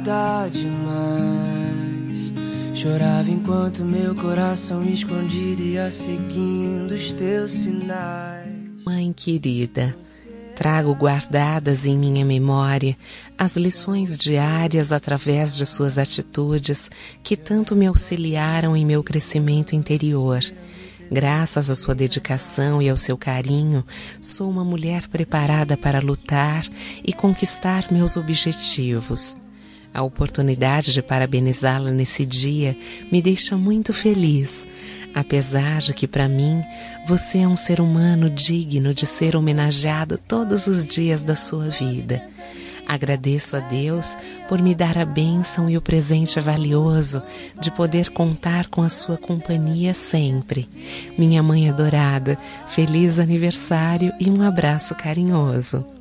gostar demais. Chorava enquanto meu coração escondido ia seguindo os teus sinais. Mãe querida, trago guardadas em minha memória as lições diárias através de suas atitudes que tanto me auxiliaram em meu crescimento interior. Graças à sua dedicação e ao seu carinho, sou uma mulher preparada para lutar e conquistar meus objetivos. A oportunidade de parabenizá-la nesse dia me deixa muito feliz, apesar de que, para mim, você é um ser humano digno de ser homenageado todos os dias da sua vida. Agradeço a Deus por me dar a bênção e o presente valioso de poder contar com a sua companhia sempre. Minha mãe adorada, feliz aniversário e um abraço carinhoso.